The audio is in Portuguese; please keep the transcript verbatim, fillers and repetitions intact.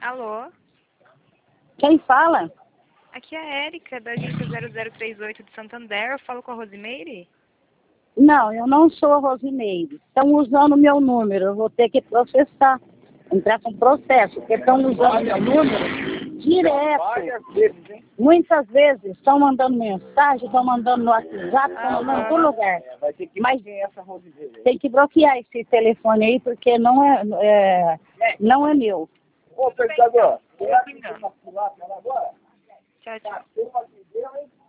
Alô? Quem fala? Aqui é a Érica, da agência zero zero três oito de Santander. Eu falo com a Rosimeire? Não, eu não sou a Rosimeire. Estão usando meu número, eu vou ter que processar. Entrar com processo, porque estão usando meu número direto. Muitas vezes estão mandando mensagem, estão mandando no WhatsApp, estão mandando em todo lugar. Mas tem que bloquear esse telefone aí, porque não é, é, não é meu. Ô, pesquisador, Tchau, tchau.